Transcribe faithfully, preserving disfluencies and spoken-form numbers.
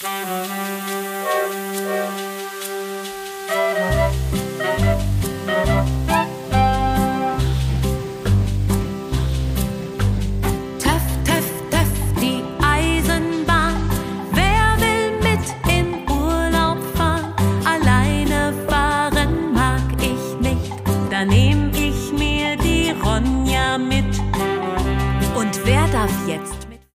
Nehm ich mir die Ronja mit. Und wer darf jetzt